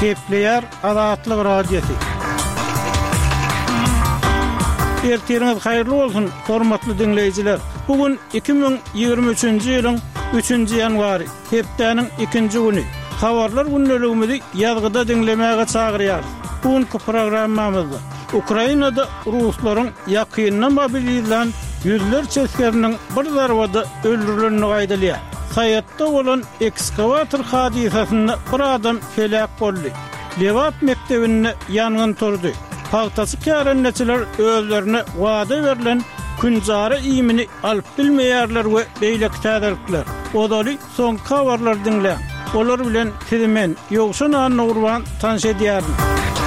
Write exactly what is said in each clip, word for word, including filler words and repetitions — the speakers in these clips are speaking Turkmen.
Kepleyer Azatlyk Radiosu. Ertiriniz hayırlı olsun, hormatly dinleyijiler. Bugün iki bin ýygrimi üçinji ýylyň üçinji ýanwary, hepdeniň ikinji güni. Habarlar günneligimizi ýazgyda dinlemäge çagyrýar. Bugünkü programmamyzda Ukrainada ruslaryň ýakynna mobiliýlan yüzlerçe askeriniň bir zarbada öldürilenini gaýdalýar. Sayatda bolan ekskavator hadisasyny bir adam felak boldy. Lewat mektebinde ýangyn turdy. Paýtasy kärenneçiler özlerine wada berilen künjara iýmini alyp bilmeýärler we beýle täderlikler. Odaly soň habarlar dinle. Olar bilen Timen ýogşuna Nurwan tanış edýärdi.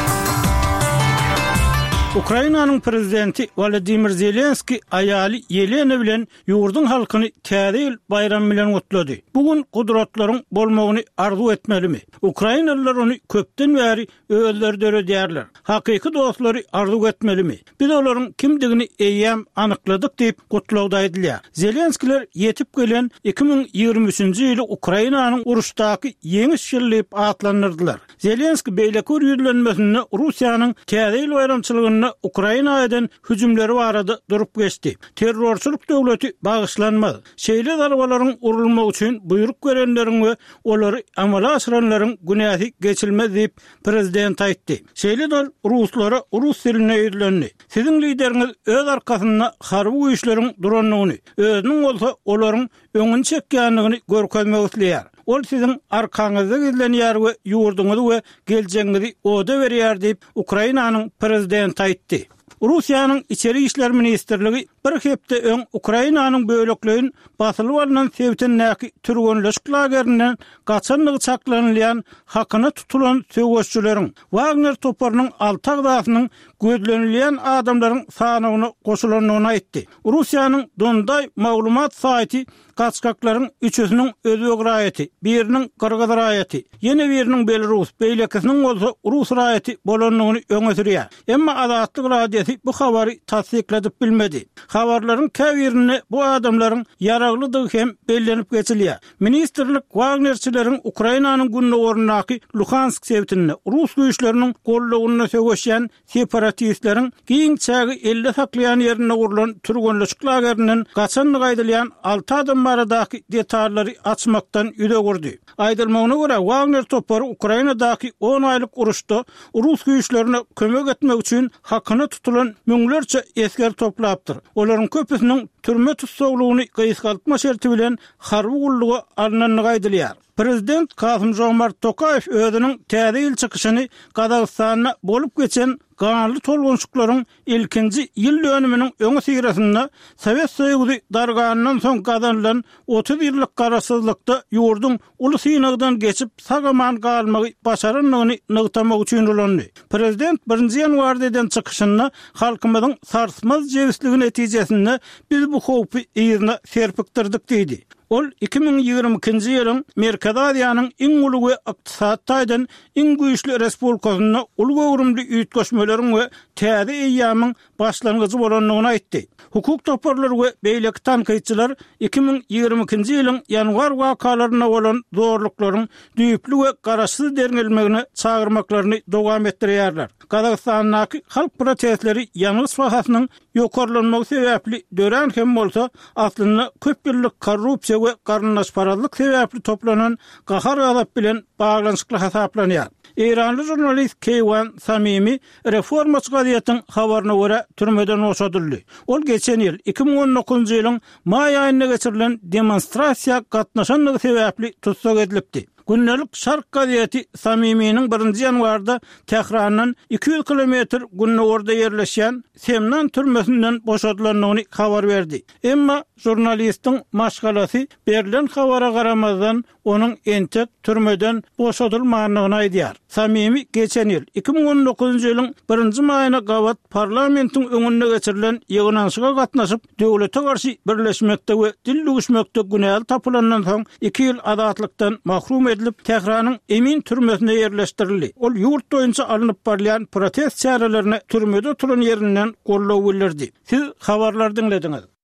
Ukrainanyň prezidenti Volodymyr Zelenski aýaly Yelena bilen ýurdun halkyny täze ýyl bayram bilen gutlady. Bugün gudratlaryň bolmagyny arzu etmelimi? Ukrainalılar ony köpden bäri özleri döredýärler. Hakyky dostlary arzu etmelimi? Biz olaryň kimdigini eýýäm anykladyk diýip gutlagdaýdylýar. Zelenskiler ýetip gelen iki bin ýygrimi üçinji ýyly Ukrainanyň uruşdaky ýeňiş ýylyp atlanyrdylar. Zelenski beýleki ýüzlenmesini Russiýanyň täze ýyl bayramçylygyny Ukrainadan hüjümleri barada durup geçti. Terrorçuluk döwleti bagyşlanmaz. Şeýle zarabalaryň urulmagy üçin buyruk berenleriň we olary amala aşyranlaryň günäsi geçilmez diýip prezident aýtdy. Şeýle dol ruslara rus diline öýdülenni. Siziň lideriniz öz arkasyna harby güýçleriň duranlygyny, özüniň bolsa olaryň öňüni çekýänligini görkezmek isleýär. Ol siziň arkaňyzda gizlenýär we ýurduňyzy we gelecegiňizi oda berýär diýip Ukrainanyň prezidenti aýtdy. Russiýanyň içeri işler ministrligi bir hepde öň Ukrainanyň böleklerini basylyp alynan sebäpden türgenleşik lagerinden gaçanlygy çaklanylýan hakyna tutulan söwüşçüleriň Wagner toparynyň alty agdasynyň gözlenilýän adamlaryň sanawyna goşulanyny aýtdy. Russiýanyň Donday maglumat saýty gaçkaklaryň üçüsiniň özüge raýaty, biriniň Qırgyz raýaty, ýene biriniň Belarus, beýlekisiniň bolsa Rus raýaty bolanlygyny öňe sürýär. Emma Azatlyk Radiosu bu habary tasdikledip bilmedi. Habarlaryň käbirini bu adamlaryň yaraglydygy hem bellenip geçilýär. Ministrlik Wagnerçileriň Ukrainanyň günne ornaky Luhansk sebätini Rus güýçleriniň gollagyna söwüşýän separatistlerin giňçägi elde saklayan yerine urulan türgenleşik lagerinden gaçanlygy aýdylýan alty adam baradaky detallary açmakdan ýüze gurdy. Aýdylmagyna görä Wagner topary Ukrainadaky on aýlyk uruşda Rus güýçlerine kömek etmek üçin hakyny tutulan müňlerçe esker toplapdyr. Olaryň köpüsiniň türme tutsaglygyny gysgaltma şerti bilen harby gullugy alynanyny aýdylýar. Prezident Kasym-Jomart Tokayew özüniň täze ýyl çykyşyny Gazagstana bolup geçen ganly tolgunçuklaryň ilkinji ýyl dönüminiň öňe syrasynda Sowet Soýuzy darganyndan soň gazanlan otuz ýyllyk garasyzlykda ýurdun uly synagdan geçip sagaman galmagy başaranlygyny nygtamak üçin ulandy. Prezident birinji ýanwarda eden çykyşyny halkymyzyň sarsmaz jebisligini netijesinde biz bu howpy ýerine serpikdirdik diýdi. Ol iki bin ýygrimi ikinji ýylyň Merkez Aziýanyň iň uly we ykdysadyň iň güýçli respublikasyna uly gowrumly üýtgeşmeleriň we täze eýýämiň başlangyjy bolanlygyny aýtdy. Hukuk toparlary we beýleki tanqidçiler iki bin ýygrimi ikinji ýylyň ýanwar wakalaryna bolan zorluklaryň düýpli we garaşsyz derňelmegine çagyrmaklaryny dowam etdirýärler. Gazagstanyň halk protestleri ýanwys bahasynyň ýokarlanmagy sebäpli dören hem bolsa aslynda köp ýyllyk korrupsiýa we garnaşparazlyk sebäpli toplanan gahar azap bilen baglanşykly hasaplanýar. İranlı jurnalist Keywan Samimi reformaçy gazetyň habaryna görä türmeden oşadyldy. Ol geçen ýyl iki bin on dokuzunji ýylyň may aýynda geçirilen demonstrasiýa gatnaşanlygy sebäpli tutsak edilipdi. Günnelik Şark gazeti Samimi'nin birinci ýanwarda Tehrandan iki yüz kilometr günne orada yerleşen Semnan türmesinden boşadylanlygyny habar berdi. Emma jurnalistin maşgalasy berilen habara garamazdan onun entek türmeden boşadylmagyny aýdýar. Samimi geçen ýyl iki bin on dokuzunji ýylyň birinji maýyna gawat parlamentiň öňünde geçirilen ýygynaşyga gatnaşyp döwlete garşy birleşmekde we dil duguşmakda günäl tapylandan soň iki ýyl azatlykdan mahrum edilip Tehranyň Emin türmesine yerleştirildi. Ol ýurt boýunça alınıp barlayan protest çarelerini türmede turan ýerinden gollaw bildirdi. Siz habarlar dinlediňiz.